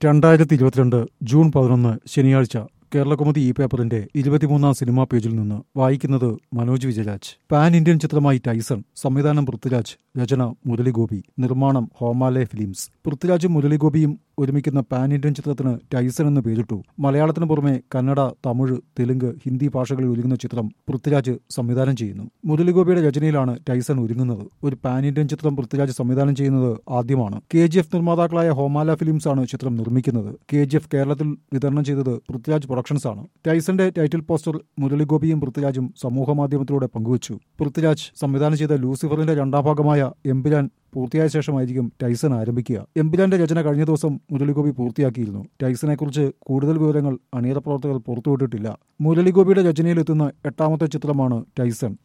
2022 June 11 ശനിയാഴ്ച കേരളകൗമുദി ഈ പേപ്പറിന്റെ 23-ാം സിനിമാ പേജിൽ നിന്ന് വായിക്കുന്നത് മനോജ് വിജയരാജ്. പാൻ ഇന്ത്യൻ ചിത്രമായി ടൈസൺ. സംവിധാനം പൃഥ്വിരാജ്, രചന മുരളിഗോപി, നിർമ്മാണം ഹോമാലെ ഫിലിംസ്. പൃഥ്വിരാജും മുരളിഗോപിയും ഒരുമിക്കുന്ന പാൻ ഇന്ത്യൻ ചിത്രത്തിന് ടൈസൺ എന്ന് പേരിട്ടു. മലയാളത്തിന് പുറമെ കന്നഡ, തമിഴ്, തെലുങ്ക്, ഹിന്ദി ഭാഷകളിൽ ഒരുങ്ങുന്ന ചിത്രം പൃഥ്വിരാജ് സംവിധാനം ചെയ്യുന്നു. മുരളിഗോപിയുടെ രചനയിലാണ് ടൈസൺ ഒരുങ്ങുന്നത്. ഒരു പാൻ ഇന്ത്യൻ ചിത്രം പൃഥ്വിരാജ് സംവിധാനം ചെയ്യുന്നത് ആദ്യമാണ്. KGF നിർമ്മാതാക്കളായ ഹോമാല ഫിലിംസ് ആണ് ചിത്രം നിർമ്മിക്കുന്നത്. KGF കേരളത്തിൽ വിതരണം ചെയ്തത് പൃഥ്വിരാജ് പ്രൊഡക്ഷൻസ് ആണ്. ടൈസന്റെ ടൈറ്റിൽ പോസ്റ്റർ മുരളിഗോപിയും പൃഥ്വിരാജും സമൂഹമാധ്യമത്തിലൂടെ പങ്കുവച്ചു. പൃഥ്വിരാജ് സംവിധാനം ചെയ്ത ലൂസിഫറിന്റെ രണ്ടാം ഭാഗമായ എമ്പുരാൻ പൂർത്തിയായ ശേഷമായിരിക്കും ടൈസൺ ആരംഭിക്കുക. എമ്പുരാന്റെ രചന കഴിഞ്ഞ ദിവസം മുരളിഗോപി പൂർത്തിയാക്കിയിരുന്നു. ടൈസണെക്കുറിച്ച് കൂടുതൽ വിവരങ്ങൾ അണിയറ പ്രവർത്തകർ പുറത്തുവിട്ടിട്ടില്ല. മുരളിഗോപിയുടെ രചനയിലെത്തുന്ന 8ാമത്തെ ചിത്രമാണ് ടൈസൺ.